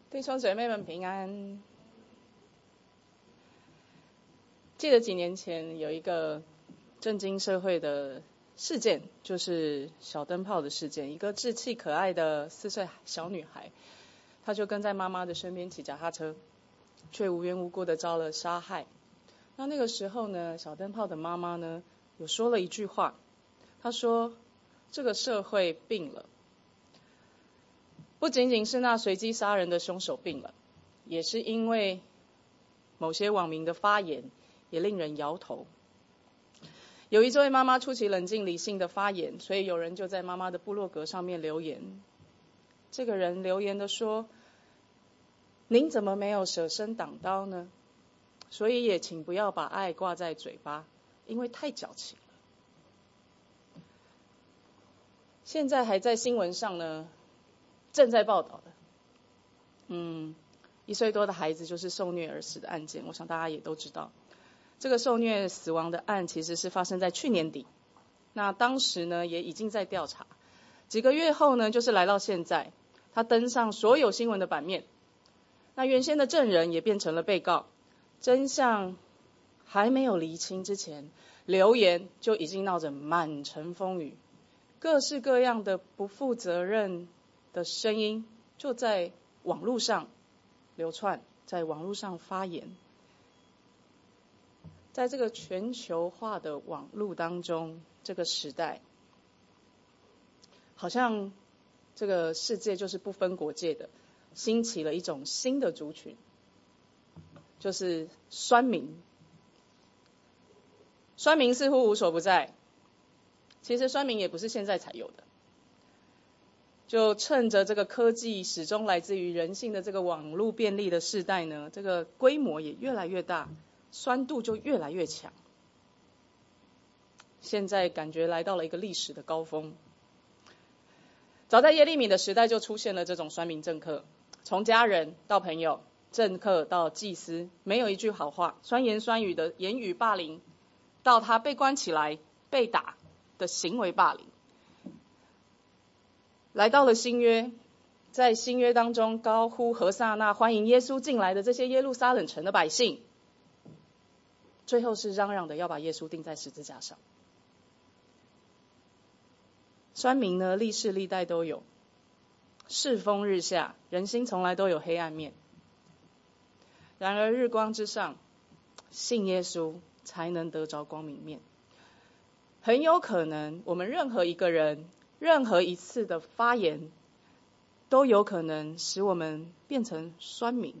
弟兄姐妹们平安。记得几年前有一个震惊社会的事件，就是小灯泡的事件。一个稚气可爱的4岁小女孩，她就跟在妈妈的身边骑脚踏车，却无缘无故的遭了杀害。那个时候呢，小灯泡的妈妈呢有说了一句话，她说这个社会病了。不仅仅是那随机杀人的凶手病了，也是因为某些网民的发言也令人摇头。由于这位妈妈出奇冷静理性的发言，所以有人就在妈妈的部落格上面留言。这个人留言的说，您怎么没有舍身挡刀呢？所以也请不要把爱挂在嘴巴，因为太矫情了。现在还在新闻上呢，正在报道的，1岁多的孩子就是受虐而死的案件，我想大家也都知道。这个受虐死亡的案其实是发生在去年底，那当时呢也已经在调查，几个月后呢就是来到现在，他登上所有新闻的版面。那原先的证人也变成了被告，真相还没有厘清之前，留言就已经闹着满城风雨，各式各样的不负责任的声音就在网络上流窜，在网络上发言。在这个全球化的网络当中，这个时代好像这个世界就是不分国界的，兴起了一种新的族群，就是酸民。酸民似乎无所不在，其实酸民也不是现在才有的，就趁着这个科技始终来自于人性的这个网络便利的世代呢，这个规模也越来越大，酸度就越来越强。现在感觉来到了一个历史的高峰。早在耶利米的时代就出现了这种酸民政客，从家人到朋友，政客到祭司，没有一句好话，酸言酸语的言语霸凌，到他被关起来被打的行为霸凌。来到了新约，在新约当中高呼何撒那，欢迎耶稣进来的这些耶路撒冷城的百姓，最后是嚷嚷的要把耶稣钉在十字架上。酸民呢，历世历代都有，世风日下，人心从来都有黑暗面。然而日光之上，信耶稣才能得着光明面。很有可能我们任何一个人，任何一次的发言，都有可能使我们变成酸民。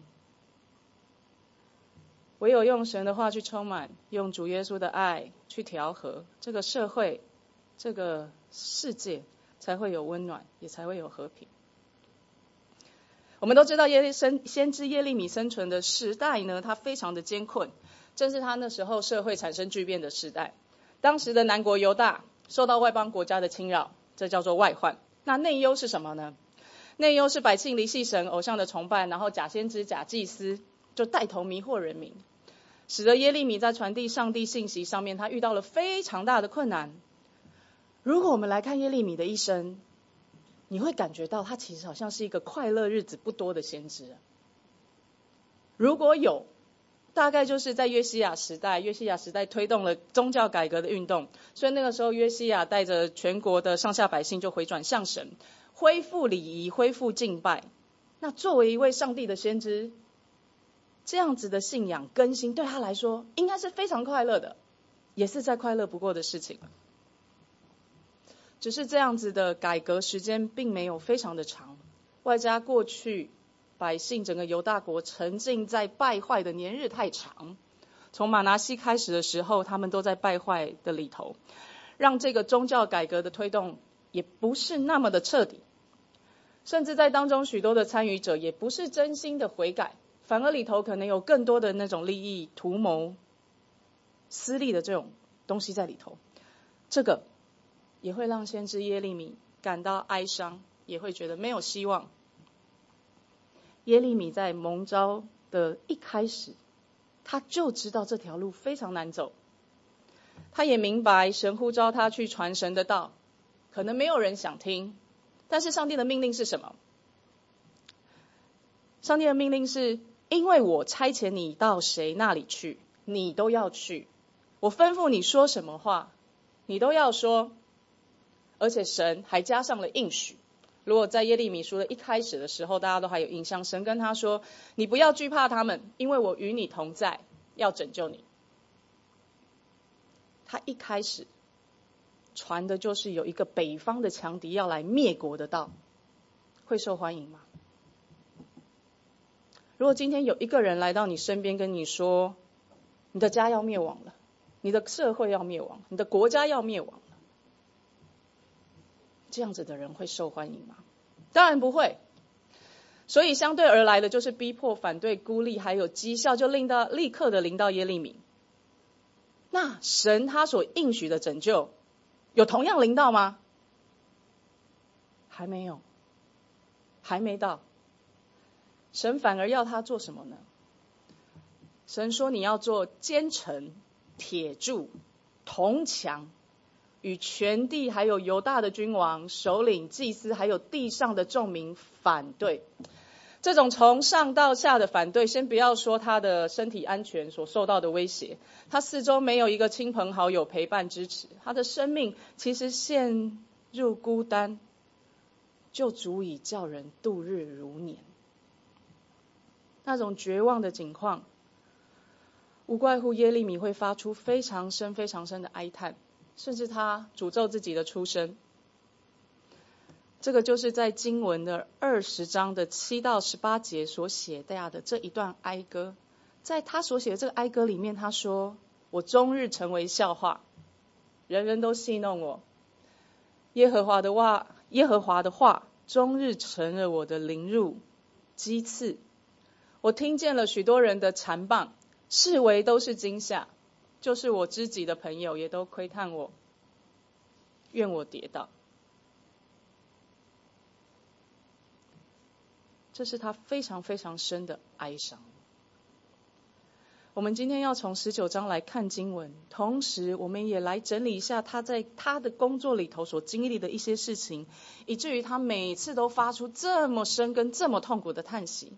唯有用神的话去充满，用主耶稣的爱去调和，这个社会，这个世界才会有温暖，也才会有和平。我们都知道先知耶利米生存的时代呢，他非常的艰困，正是他那时候社会产生巨变的时代。当时的南国犹大受到外邦国家的侵扰，这叫做外患。那内忧是什么呢？内忧是百姓离弃神，偶像的崇拜，然后假先知假祭司就带头迷惑人民，使得耶利米在传递上帝信息上面他遇到了非常大的困难。如果我们来看耶利米的一生，你会感觉到他其实好像是一个快乐日子不多的先知。如果有，大概就是在约西亚时代推动了宗教改革的运动，所以那个时候约西亚带着全国的上下百姓就回转向神，恢复礼仪，恢复敬拜。那作为一位上帝的先知，这样子的信仰更新对他来说应该是非常快乐的，也是再快乐不过的事情。只是这样子的改革时间并没有非常的长，外加过去百姓整个犹大国沉浸在败坏的年日太长，从马拿西开始的时候，他们都在败坏的里头，让这个宗教改革的推动也不是那么的彻底，甚至在当中许多的参与者也不是真心的悔改，反而里头可能有更多的那种利益图谋、私利的这种东西在里头。这个也会让先知耶利米感到哀伤，也会觉得没有希望。耶利米在蒙召的一开始，他就知道这条路非常难走，他也明白神呼召他去传神的道，可能没有人想听，但是上帝的命令是什么？ 上帝的命令是，因为我差遣你到谁那里去，你都要去。我吩咐你说什么话，你都要说。而且神还加上了应许。如果在耶利米书的一开始的时候，大家都还有印象，神跟他说，你不要惧怕他们，因为我与你同在，要拯救你。他一开始传的就是有一个北方的强敌要来灭国的道，会受欢迎吗？如果今天有一个人来到你身边跟你说，你的家要灭亡了，你的社会要灭亡，你的国家要灭亡了，这样子的人会受欢迎吗？当然不会。所以相对而来的就是逼迫、反对、孤立还有讥笑，就立刻的临到耶利米。那神他所应许的拯救有同样临到吗？还没有，还没到。神反而要他做什么呢？神说你要做坚城、铁柱、铜墙，与全地还有犹大的君王、首领、祭司还有地上的众民反对。这种从上到下的反对，先不要说他的身体安全所受到的威胁，他四周没有一个亲朋好友陪伴支持，他的生命其实陷入孤单，就足以叫人度日如年。那种绝望的境况，无怪乎耶利米会发出非常深非常深的哀叹，甚至他诅咒自己的出生。这个就是在经文的20章的7到18节所写下的这一段哀歌。在他所写的这个哀歌里面，他说，我终日成为笑话，人人都戏弄我。耶和华的话终日成了我的凌辱讥刺。我听见了许多人的缠谤，视为都是惊吓，就是我知己的朋友也都窥探我，愿我跌倒。这是他非常非常深的哀伤。我们今天要从19章来看经文，同时我们也来整理一下他在他的工作里头所经历的一些事情，以至于他每次都发出这么深跟这么痛苦的叹息。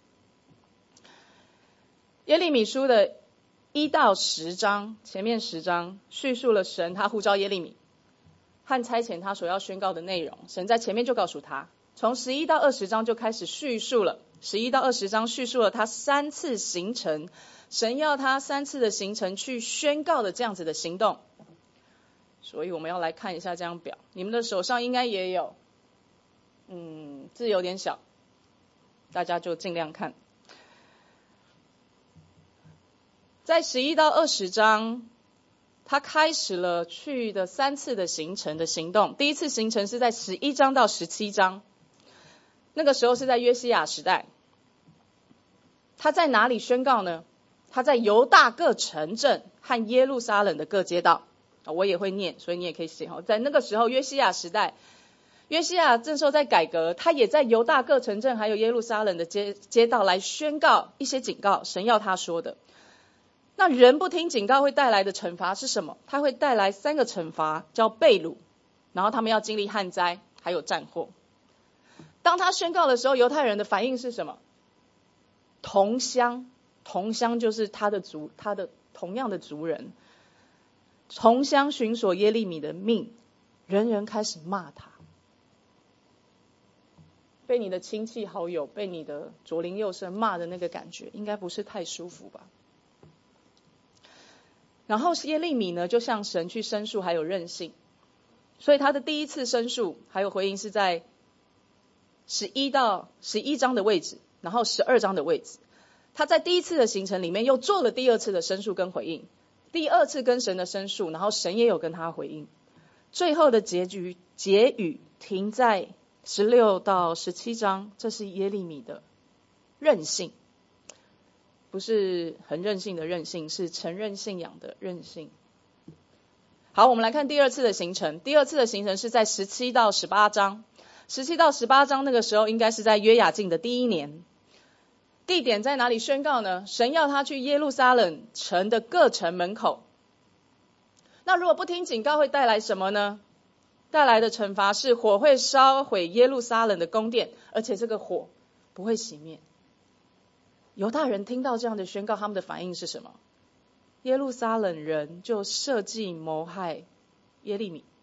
耶利米书的1到10章，前面10章叙述了神他呼召耶利米和差遣他所要宣告的内容，神在前面就告诉他。从11到20章就开始叙述了，11到20章叙述了他3次行程，神要他3次的行程去宣告的这样子的行动。所以我们要来看一下这张表，你们的手上应该也有，字有点小，大家就尽量看。在11到20章，他开始了去的3次的行程的行动。第一次行程是在11章到17章，那个时候是在约西亚时代。他在哪里宣告呢？他在犹大各城镇和耶路撒冷的各街道。我也会念，所以你也可以写。在那个时候约西亚时代，约西亚这时候在改革，他也在犹大各城镇还有耶路撒冷的街道来宣告一些警告，神要他说的。那人不听警告会带来的惩罚是什么？他会带来3个惩罚，叫被掳，然后他们要经历旱灾还有战祸。当他宣告的时候，犹太人的反应是什么？同乡就是他的同样的族人，同乡寻索耶利米的命，人人开始骂他。被你的亲戚好友，被你的左邻右舍骂的那个感觉，应该不是太舒服吧？然后耶利米呢，就向神去申诉还有任性，所以他的第一次申诉还有回应是在11章的位置，然后12章的位置。他在第一次的行程里面又做了第2次的申诉跟回应，第2次跟神的申诉，然后神也有跟他回应。最后的结语停在16到17章，这是耶利米的任性，不是很任性的任性，是承认信仰的任性。好，我们来看第2次的行程。第2次的行程是在17到18章。17到18章那个时候应该是在约雅敬的第1年。地点在哪里宣告呢？神要他去耶路撒冷城的各城门口。那如果不听警告会带来什么呢？带来的惩罚是火会烧毁耶路撒冷的宫殿，而且这个火不会熄灭。 犹大人听到这样的宣告，他们的反应是什么？耶路撒冷人就设计谋害耶利米。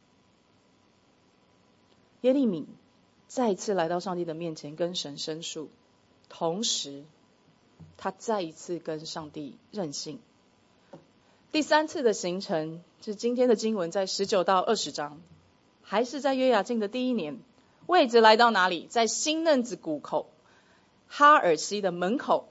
耶利米再一次来到上帝的面前，跟神申诉，同时他再一次跟上帝认信。第3次的行程是今天的经文，在19到20章，还是在约雅敬的第1年，位置来到哪里？在新嫩子谷口哈尔西的门口。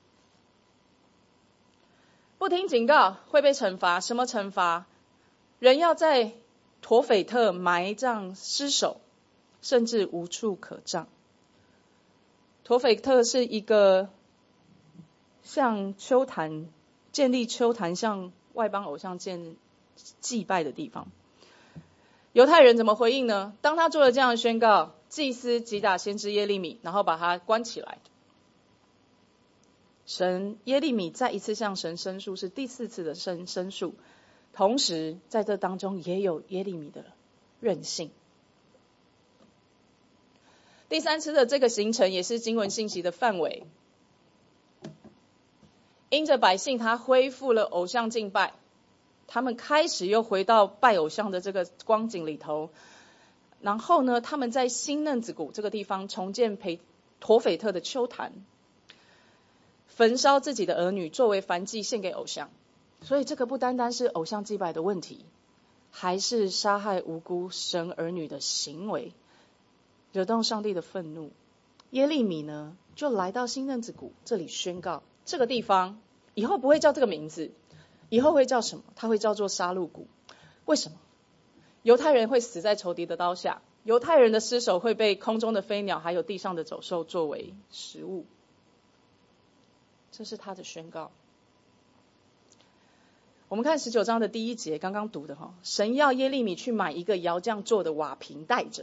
不听警告会被惩罚，什么惩罚？人要在陀斐特埋葬尸首，甚至无处可葬。陀斐特是一个像丘坛，建立丘坛向外邦偶像祭拜的地方。犹太人怎么回应呢？当他做了这样的宣告，祭司击打先知耶利米，然后把他关起来。耶利米再一次向神申诉，是第4次的申诉，同时在这当中也有耶利米的任性。第3次的这个行程也是经文信息的范围，因着百姓他恢复了偶像敬拜，他们开始又回到拜偶像的这个光景里头，然后呢，他们在新嫩子谷这个地方重建陀斐特的丘坛，焚烧自己的儿女作为燔祭献给偶像。所以这个不单单是偶像祭拜的问题，还是杀害无辜神儿女的行为，惹动上帝的愤怒。耶利米呢，就来到新嫩子谷这里宣告，这个地方以后不会叫这个名字，以后会叫什么？它会叫做杀戮谷。为什么？犹太人会死在仇敌的刀下，犹太人的尸首会被空中的飞鸟还有地上的走兽作为食物。这是他的宣告。我们看19章的第1节，刚刚读的神要耶利米去买一个窑匠做的瓦瓶带着。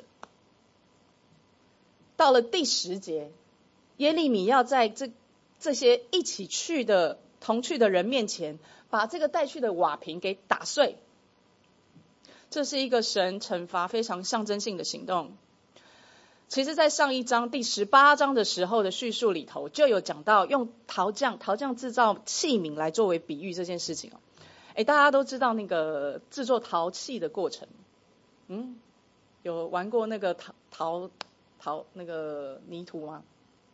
到了第10节，耶利米要在这些一起去的同去的人面前，把这个带去的瓦瓶给打碎。这是一个神惩罚非常象征性的行动。其实在上一章第18章的时候的叙述里头，就有讲到用陶匠制造器皿来作为比喻这件事情。大家都知道那个制作陶器的过程，有玩过那个陶那个泥土吗？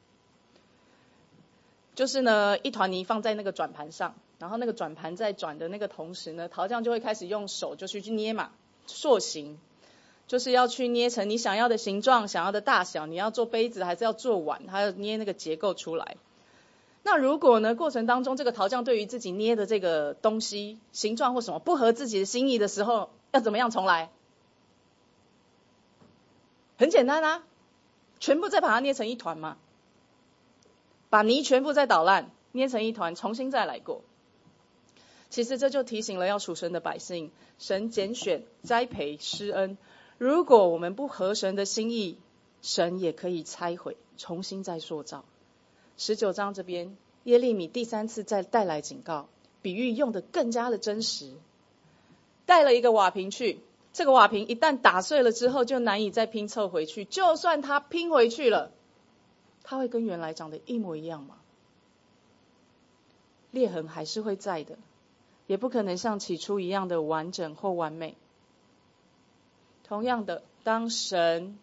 就是呢，一团泥放在那个转盘上，然后那个转盘在转的那个同时呢，陶匠就会开始用手就去捏嘛，塑形，就是要去捏成你想要的形状、想要的大小，你要做杯子还是要做碗，他要捏那个结构出来。那如果呢，过程当中这个陶匠对于自己捏的这个东西形状或什么不合自己的心意的时候，要怎么样重来？很简单啊，全部再把它捏成一团嘛，把泥全部再捣烂，捏成一团，重新再来过。其实这就提醒了要属神的百姓，神拣选、栽培、施恩，如果我们不合神的心意，神也可以拆毁，重新再塑造。19章这边，耶利米第3次再带来警告，比喻用得更加的真实。带了一个瓦瓶去，这个瓦瓶一旦打碎了之后，就难以再拼凑回去。就算它拼回去了，它会跟原来长得一模一样吗？裂痕还是会在的，也不可能像起初一样的完整或完美。同样的，当神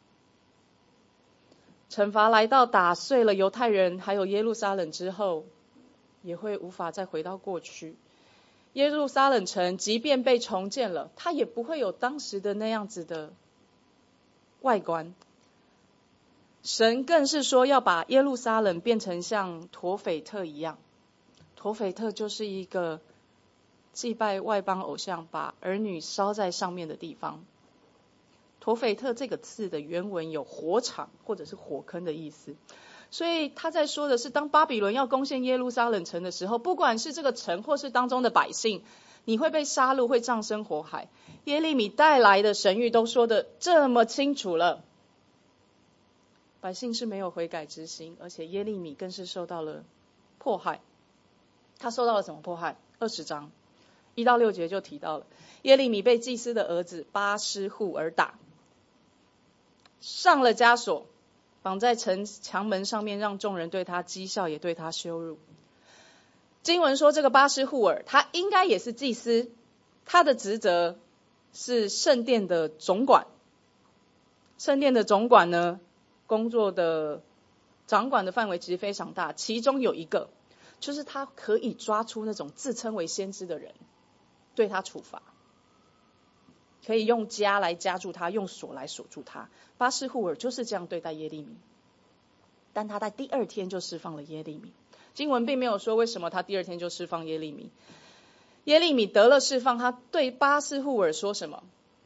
惩罚来到打碎了犹太人还有耶路撒冷之后，也会无法再回到过去。耶路撒冷城即便被重建了，它也不会有当时的那样子的外观。神更是说要把耶路撒冷变成像陀斐特一样。陀斐特就是一个祭拜外邦偶像，把儿女烧在上面的地方。陀斐特这个字的原文有火场或者是火坑的意思，所以他在说的是，当巴比伦要攻陷耶路撒冷城的时候，不管是这个城或是当中的百姓，你会被杀戮，会葬身火海。耶利米带来的神谕都说的这么清楚了，百姓是没有悔改之心，而且耶利米更是受到了迫害。他受到了什么迫害？20章1到6节就提到了，耶利米被祭司的儿子巴施户而打，上了枷锁， 绑在墙门上面，让众人对他讥笑，也对他羞辱。经文说，这个巴施户尔他应该也是祭司，他的职责是圣殿的总管。圣殿的总管呢，工作的掌管的范围其实非常大，其中有一个就是他可以抓出那种自称为先知的人，对他处罚，可以用枷来枷住他，用锁来锁住他。巴施户尔就是这样对待耶利米，但他在第二天就释放了耶利米。经文并没有说为什么他第二天就释放耶利米。耶利米得了释放，他对巴施户尔说什么？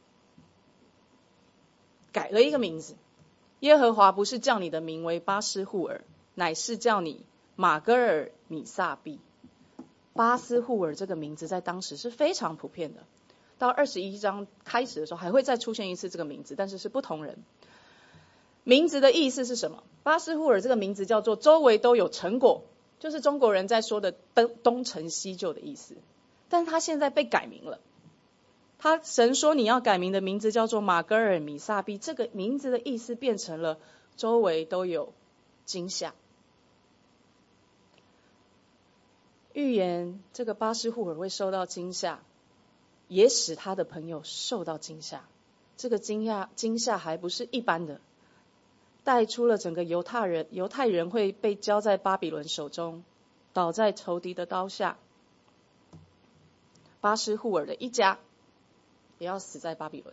改了一个名字。耶和华不是叫你的名为巴施户尔，乃是叫你马戈尔米撒毕。巴施户尔这个名字在当时是非常普遍的，到21章开始的时候还会再出现一次这个名字，但是是不同人。名字的意思是什么？巴施户尔这个名字叫做周围都有成果，就是中国人在说的东成西就的意思。但是他现在被改名了，神说你要改名的名字叫做马戈尔米撒毕，这个名字的意思变成了周围都有惊吓。预言这个巴施户尔会受到惊吓，也使他的朋友受到惊吓。这个惊吓还不是一般的，带出了整个犹太人会被交在巴比伦手中，倒在仇敌的刀下。巴施户尔的一家也要死在巴比伦。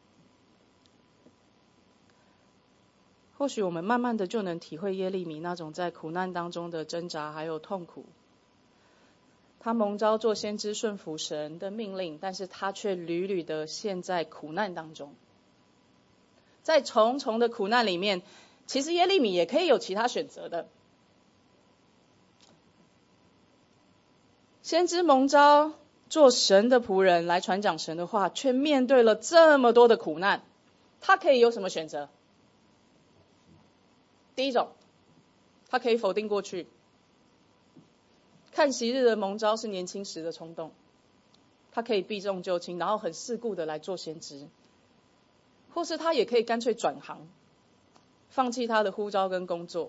或许我们慢慢的就能体会耶利米那种在苦难当中的挣扎还有痛苦。他蒙召做先知，顺服神的命令，但是他却屡屡的陷在苦难当中。在重重的苦难里面，其实耶利米也可以有其他选择的。先知蒙召做神的仆人来传讲神的话，却面对了这么多的苦难，他可以有什么选择？第一种，他可以否定过去，看昔日的蒙召是年轻时的冲动，他可以避重就轻，然后很世故的来做先知。或是他也可以干脆转行，放弃他的呼召跟工作。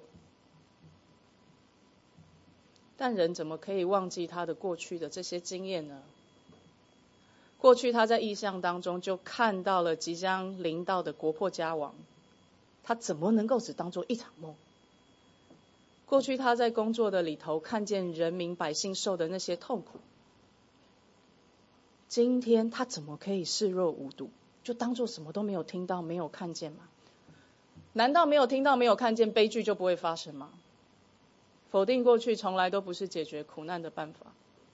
但人怎么可以忘记他的过去的这些经验呢？过去他在异象当中就看到了即将临到的国破家亡，他怎么能够只当作一场梦？过去他在工作的里头看见人民百姓受的那些痛苦，今天他怎么可以视若无睹，就当作什么都没有听到没有看见吗？难道没有听到没有看见悲剧就不会发生吗？否定过去从来都不是解决苦难的办法。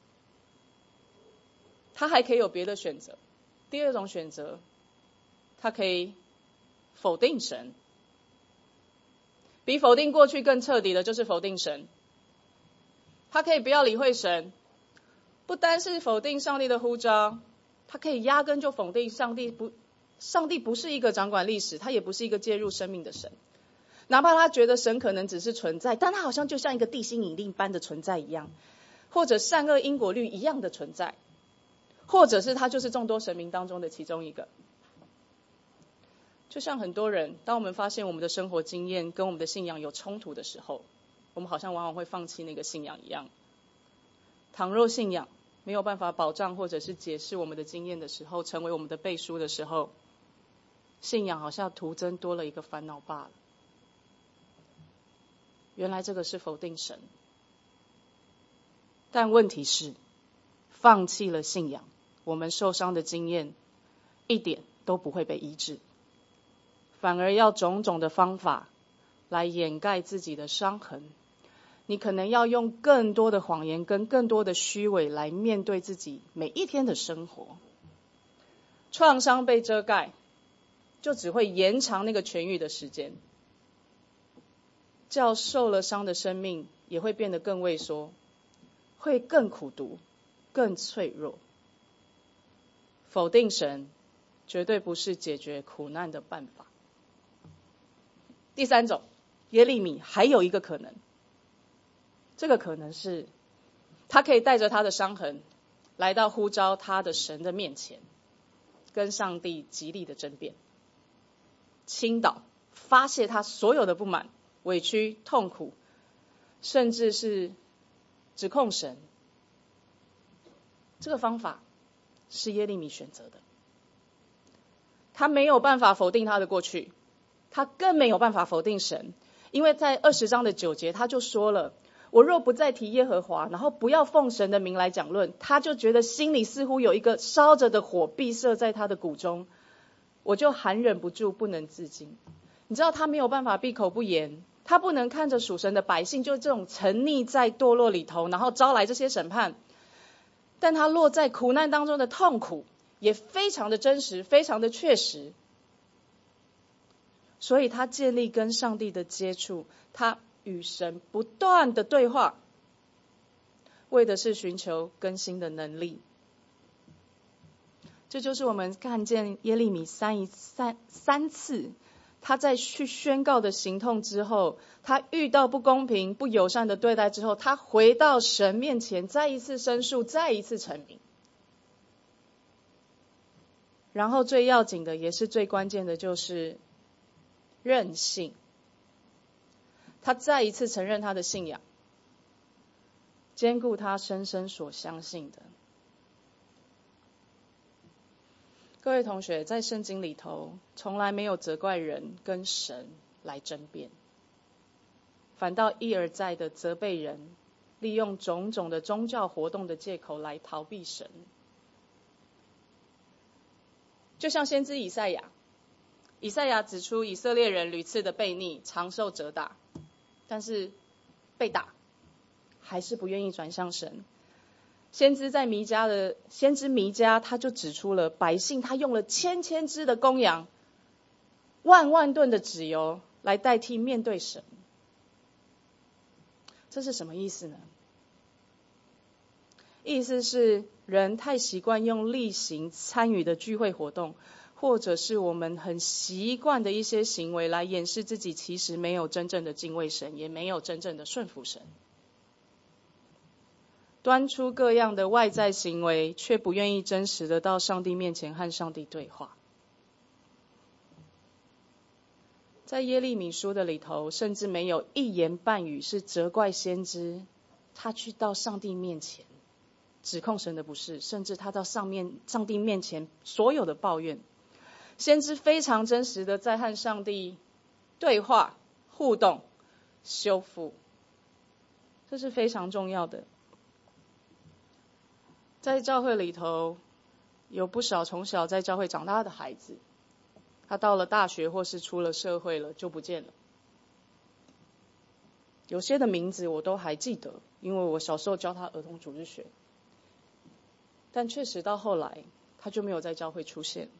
他还可以有别的选择。第二种选择，他可以否定神。比否定过去更彻底的就是否定神。他可以不要理会神，不单是否定上帝的呼召，他可以压根就否定上帝不是一个掌管历史，他也不是一个介入生命的神。哪怕他觉得神可能只是存在，但他好像就像一个地心引力般的存在一样，或者善恶因果律一样的存在，或者是他就是众多神明当中的其中一个。就像很多人，当我们发现我们的生活经验跟我们的信仰有冲突的时候，我们好像往往会放弃那个信仰一样。倘若信仰没有办法保障或者是解释我们的经验的时候，成为我们的背书的时候，信仰好像徒增多了一个烦恼罢了。原来这个是否定神。但问题是，放弃了信仰，我们受伤的经验一点都不会被医治，反而要种种的方法来掩盖自己的伤痕。你可能要用更多的谎言跟更多的虚伪来面对自己每一天的生活。创伤被遮盖，就只会延长那个痊愈的时间，叫受了伤的生命也会变得更畏缩，会更苦毒，更脆弱。否定神绝对不是解决苦难的办法。第三种，耶利米还有一个可能，这个可能是他可以带着他的伤痕来到呼召他的神的面前，跟上帝极力的争辩，倾倒发泄他所有的不满、委屈、痛苦，甚至是指控神。这个方法是耶利米选择的。他没有办法否定他的过去，他更没有办法否定神，因为在20章的9节他就说了，我若不再提耶和华，然后不要奉神的名来讲论，他就觉得心里似乎有一个烧着的火闭塞在他的骨中，我就含忍不住，不能自禁。你知道他没有办法闭口不言，他不能看着属神的百姓就这种沉溺在堕落里头，然后招来这些审判，但他落在苦难当中的痛苦也非常的真实，非常的确实，所以他建立跟上帝的接触，他与神不断的对话，为的是寻求更新的能力。这就是我们看见耶利米三次他在去宣告的行动之后，他遇到不公平不友善的对待之后，他回到神面前，再一次申诉，再一次陈明。然后最要紧的也是最关键的就是任性，他再一次承认他的信仰，坚固他深深所相信的。各位同学，在圣经里头从来没有责怪人跟神来争辩，反倒一而再的责备人，利用种种的宗教活动的借口来逃避神。就像先知以赛亚指出以色列人屡次的悖逆，常受责打，但是被打还是不愿意转向神。先知弥迦他就指出了百姓他用了千只的公羊，万吨的脂油来代替面对神。这是什么意思呢？意思是人太习惯用例行参与的聚会活动，或者是我们很习惯的一些行为来掩饰自己其实没有真正的敬畏神，也没有真正的顺服神，端出各样的外在行为，却不愿意真实的到上帝面前和上帝对话。在耶利米书的里头，甚至没有一言半语是责怪先知他去到上帝面前指控神的不是，甚至他到上帝面前所有的抱怨。先知非常真实的在和上帝对话、互动、修复，这是非常重要的。在教会里头有不少从小在教会长大的孩子，他到了大学或是出了社会了就不见了。有些的名字我都还记得，因为我小时候教他儿童主日学，但确实到后来他就没有在教会出现。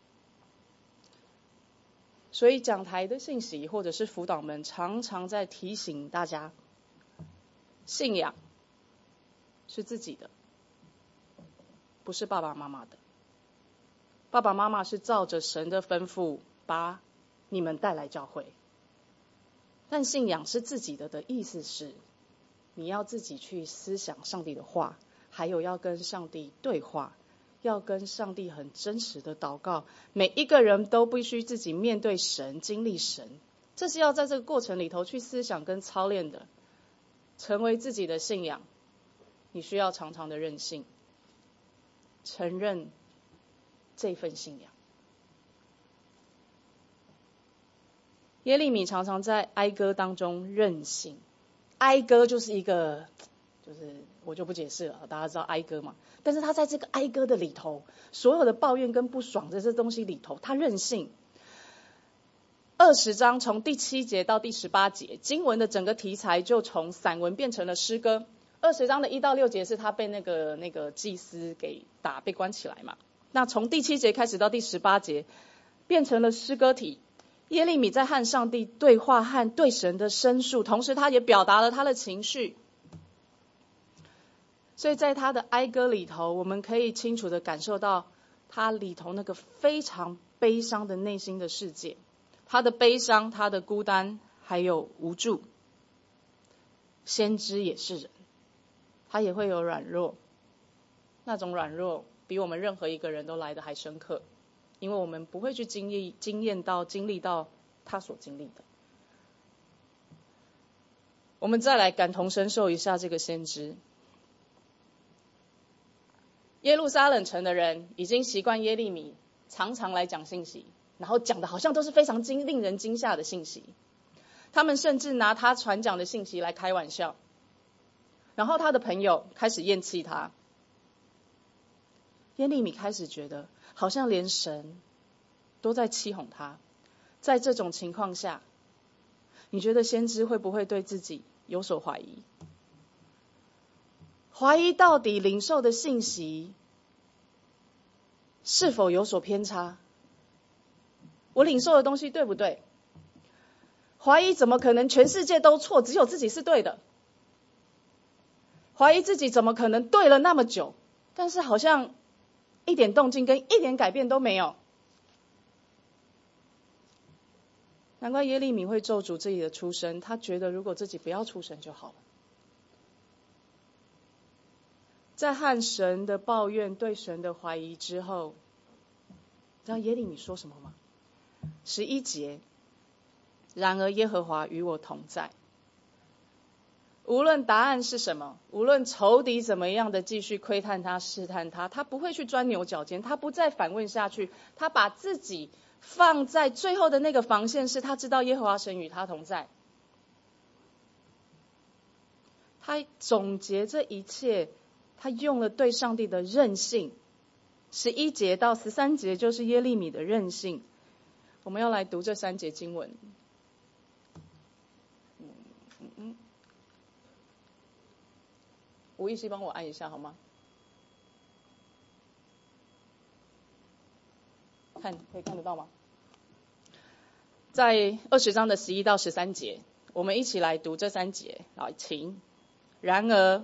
所以讲台的信息或者是辅导们常常在提醒大家，信仰是自己的，不是爸爸妈妈的。爸爸妈妈是照着神的吩咐把你们带来教会，但信仰是自己的意思是你要自己去思想上帝的话，还有要跟上帝对话，要跟上帝很真实的祷告。每一个人都必须自己面对神，经历神，这是要在这个过程里头去思想跟操练的。成为自己的信仰，你需要常常的任性，承认这份信仰。耶利米常常在哀歌当中任性，哀歌就是一个，我就不解释了，大家知道哀歌嘛？但是他在这个哀歌的里头，所有的抱怨跟不爽的这东西里头，他任性。20章从第7节到第18节，经文的整个题材就从散文变成了诗歌。20章的1到6节是他被那个祭司给打，被关起来嘛。那从第7节开始到第18节，变成了诗歌体。耶利米在和上帝对话和对神的申诉，同时他也表达了他的情绪。所以在他的哀歌里头，我们可以清楚的感受到他里头那个非常悲伤的内心的世界，他的悲伤，他的孤单，还有无助。先知也是人，他也会有软弱，那种软弱比我们任何一个人都来得还深刻，因为我们不会去经历到他所经历的。我们再来感同身受一下这个先知。耶路撒冷城的人已经习惯耶利米常常来讲信息，然后讲的好像都是非常令人惊吓的信息。他们甚至拿他传讲的信息来开玩笑，然后他的朋友开始厌弃他。耶利米开始觉得好像连神都在欺哄他。在这种情况下，你觉得先知会不会对自己有所怀疑？怀疑到底领受的信息是否有所偏差？我领受的东西对不对？怀疑怎么可能全世界都错，只有自己是对的？怀疑自己怎么可能对了那么久，但是好像一点动静跟一点改变都没有？难怪耶利米会咒诅自己的出身，他觉得如果自己不要出生就好了。在和神的抱怨、对神的怀疑之后，知道耶利米说什么吗？11节，然而耶和华与我同在。无论答案是什么，无论仇敌怎么样的继续窥探他、试探他，他不会去钻牛角尖，他不再反问下去，他把自己放在最后的那个防线，是他知道耶和华神与他同在。他总结这一切，他用了对上帝的韧性。11节到13节就是耶利米的韧性。我们要来读这3节经文。吴医师帮我按一下好吗？可以看得到吗？在20章的11到13节，我们一起来读这3节。好，请。然而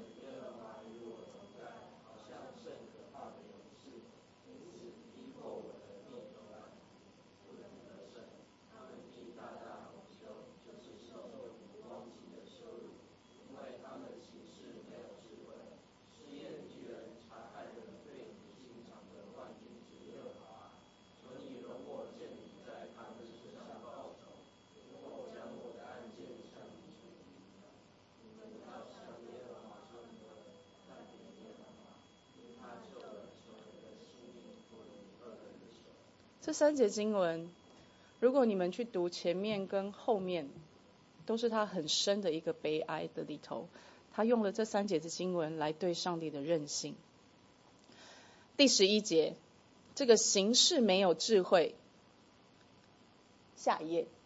这3节经文，如果你们去读前面跟后面，都是他很深的一个悲哀的里头。他用了这3节的经文来对上帝的韧性。第11节，这个行事没有智慧。下一页。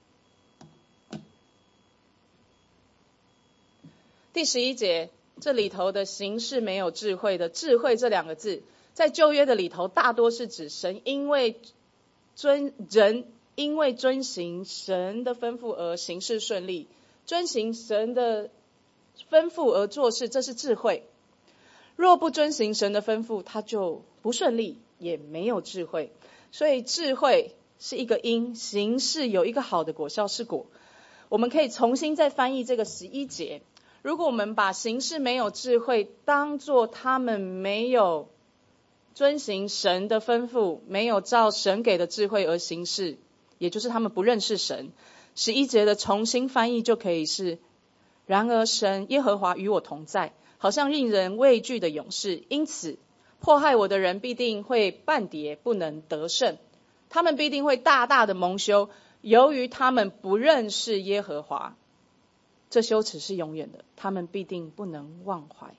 第11节，这里头的行事没有智慧的智慧这2个字，在旧约的里头大多是指神因为遵行神的吩咐而行事顺利，遵行神的吩咐而做事，这是智慧。若不遵行神的吩咐，他就不顺利，也没有智慧。所以智慧是一个因，行事有一个好的果效是果。我们可以重新再翻译这个11节，如果我们把行事没有智慧当作他们没有遵行神的吩咐，没有照神给的智慧而行事，也就是他们不认识神。11节的重新翻译就可以是：然而神耶和华与我同在，好像令人畏惧的勇士，因此迫害我的人必定会半跌，不能得胜。他们必定会大大的蒙羞，由于他们不认识耶和华。这羞耻是永远的，他们必定不能忘怀。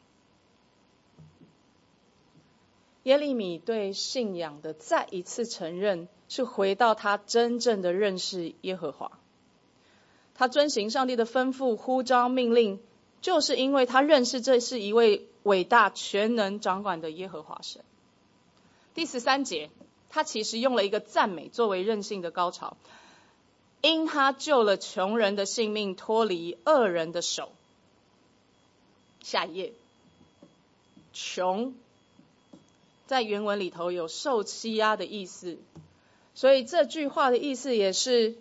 耶利米对信仰的再一次承认，是回到他真正的认识耶和华。他遵行上帝的吩咐、呼召、命令，就是因为他认识这是一位伟大、全能、掌管的耶和华神。第13节，他其实用了一个赞美作为韧性的高潮，因他救了穷人的性命，脱离恶人的手。下一页。穷在原文里头有受欺压的意思，所以这句话的意思也是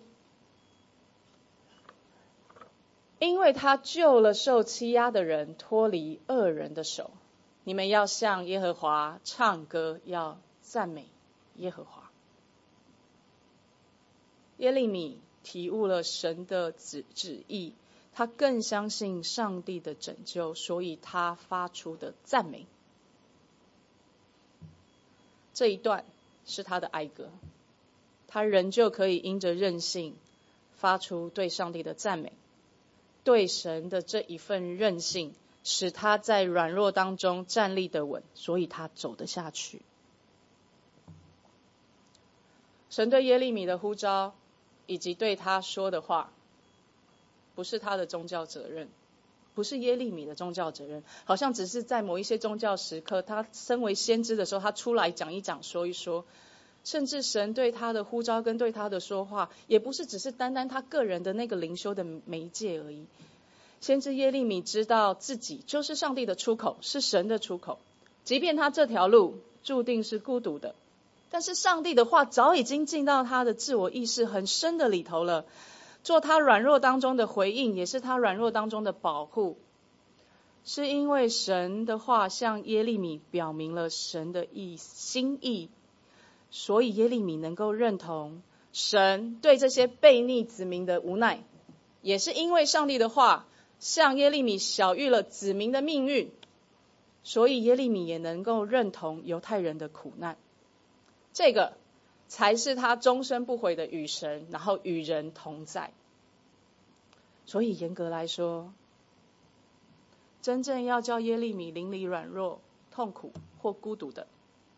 因为他救了受欺压的人，脱离恶人的手。你们要向耶和华唱歌，要赞美耶和华。耶利米体悟了神的旨意，他更相信上帝的拯救，所以他发出的赞美。这一段是他的哀歌，他仍旧可以因着任性发出对上帝的赞美，对神的这一份任性使他在软弱当中站立得稳，所以他走得下去。神对耶利米的呼召以及对他说的话，不是他的宗教责任，不是耶利米的宗教责任，好像只是在某一些宗教时刻，他身为先知的时候，他出来讲一讲说一说，甚至神对他的呼召跟对他的说话，也不是只是单单他个人的那个灵修的媒介而已。先知耶利米知道自己就是上帝的出口，是神的出口，即便他这条路注定是孤独的，但是上帝的话早已经进到他的自我意识很深的里头了，做他软弱当中的回应，也是他软弱当中的保护。是因为神的话向耶利米表明了神的心意，所以耶利米能够认同神对这些悖逆子民的无奈，也是因为上帝的话向耶利米晓谕了子民的命运，所以耶利米也能够认同犹太人的苦难。这个才是他终身不悔的与神，然后与人同在。所以严格来说，真正要叫耶利米邻里软弱、痛苦或孤独的，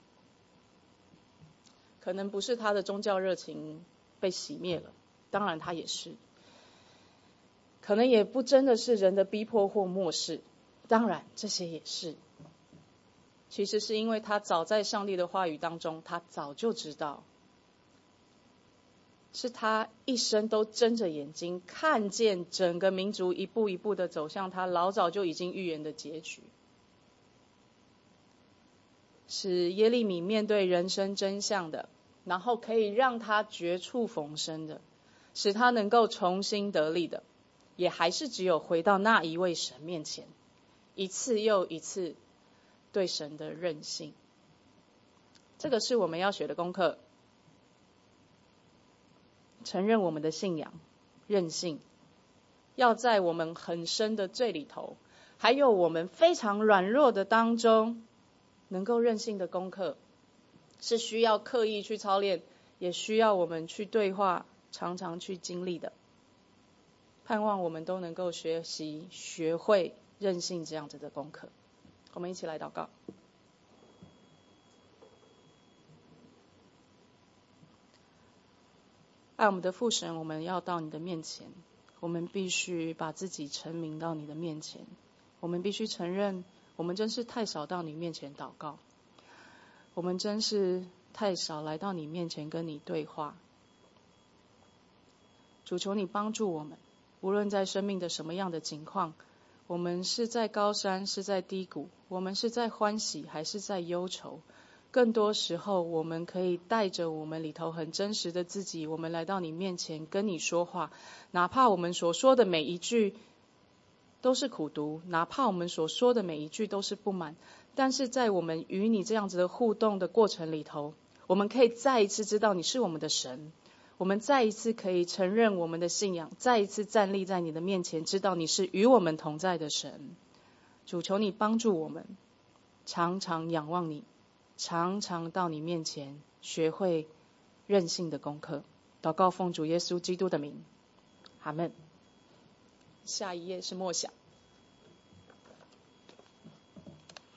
可能不是他的宗教热情被熄灭了，当然他也是，可能也不真的是人的逼迫或漠视，当然这些也是。其实是因为他早在上帝的话语当中，他早就知道，是他一生都睁着眼睛看见整个民族一步一步的走向他老早就已经预言的结局，使耶利米面对人生真相的，然后可以让他绝处逢生的，使他能够重新得力的，也还是只有回到那一位神面前，一次又一次对神的任性。这个是我们要学的功课，承认我们的信仰，任性，要在我们很深的罪里头，还有我们非常软弱的当中，能够任性的功课，是需要刻意去操练，也需要我们去对话，常常去经历的。盼望我们都能够学习学会任性这样子的功课。我们一起来祷告。爱我们的父神，我们要到你的面前，我们必须把自己陈明到你的面前，我们必须承认我们真是太少到你面前祷告，我们真是太少来到你面前跟你对话。主，求你帮助我们，无论在生命的什么样的情况，我们是在高山，是在低谷，我们是在欢喜还是在忧愁，更多时候我们可以带着我们里头很真实的自己，我们来到你面前跟你说话，哪怕我们所说的每一句都是苦毒，哪怕我们所说的每一句都是不满，但是在我们与你这样子的互动的过程里头，我们可以再一次知道你是我们的神，我们再一次可以承认我们的信仰，再一次站立在你的面前，知道你是与我们同在的神。主，求你帮助我们常常仰望你，常常到你面前学会任性的功课。祷告奉主耶稣基督的名，阿们。下一页是默想。